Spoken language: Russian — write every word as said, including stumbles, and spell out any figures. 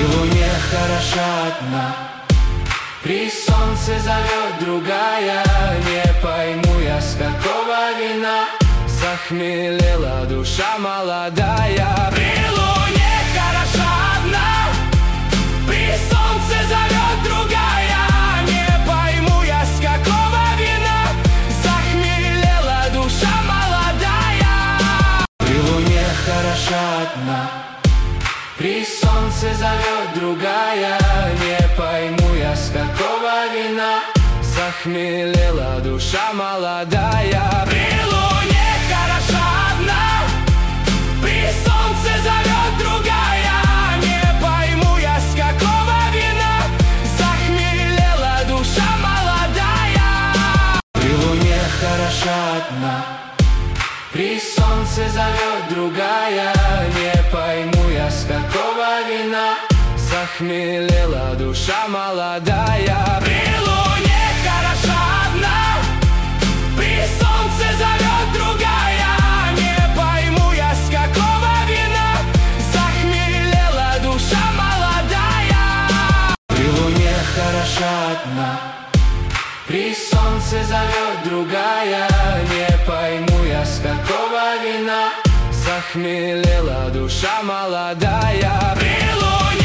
луне хороша одна, при солнце зовет другая. Не пойму я, с какого вина захмелела душа молодая. При луне хороша одна, при солнце зовет другая. Не пойму я, с какого вина захмелела душа молодая. При луне хороша одна, при солнце зовет другая. Не пойму я, с какого вина захмелела душа молодая. При луне хороша одна, при солнце зовет другая. Не пойму я, с какого вина захмелела душа молодая. При луне хороша одна, при солнце зовет другая. Не пойму я, с какого вина захмелела душа молодая. При луне хороша одна, при солнце зовет другая. Не пойму я, с какого вина захмелела душа молодая. При луне хороша одна, при солнце зовет другая. Не пойму я, с какого вина захмелела душа молодая. При луне